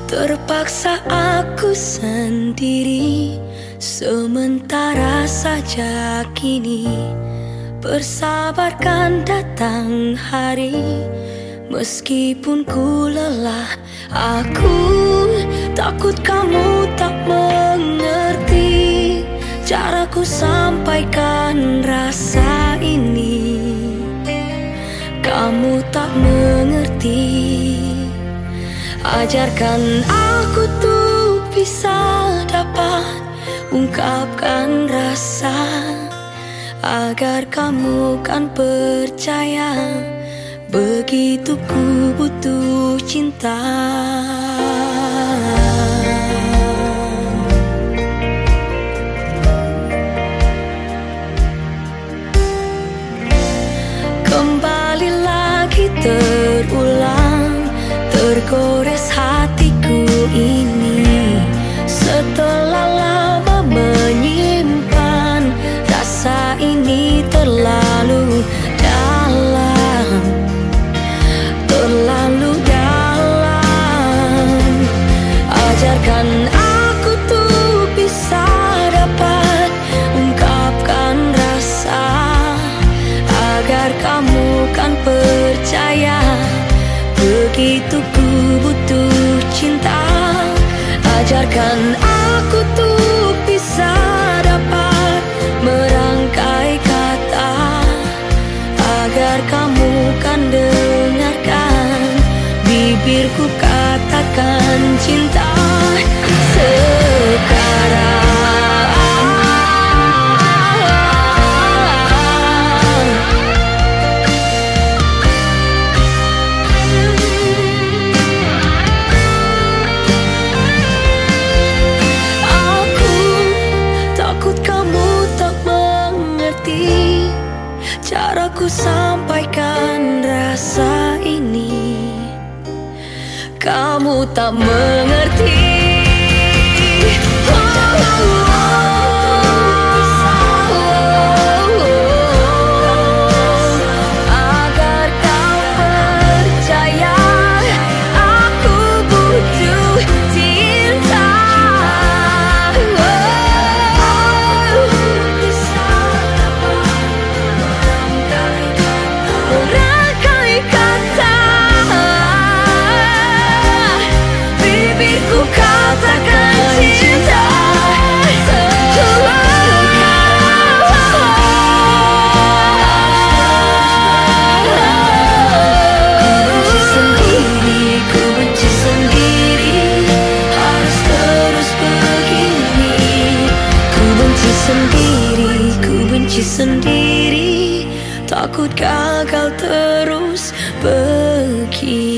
Terpaksa aku sendiri, sementara saja kini bersabarkan datang hari. Meskipun ku lelah, aku takut kamu tak mengerti caraku sampaikan rasa ini. Kamu tak mengerti. Ajarkan aku tuh bisa dapat ungkapkan rasa, agar kamu kan percaya begitu ku butuh cinta. Kembali lagi terulang, tergores hatiku ini. Setelah lama menyimpan rasa ini terlalu dalam, terlalu dalam. Ajarkan aku tuh bisa dapat ungkapkan rasa, agar kamu kan percaya begitu ku butuh cinta. Ajarkan aku tuh bisa dapat merangkai kata, agar kamu kan dengarkan bibirku katakan cinta sekarang. Caraku sampaikan rasa ini, kamu tak mengerti. Agar kau percaya aku butuh cinta. Merangkai kata, bibirku katakan cinta Ku benci sendiri, harus terus begini. Ku benci sendiri, ku benci sendiri, takut gagal terus begini.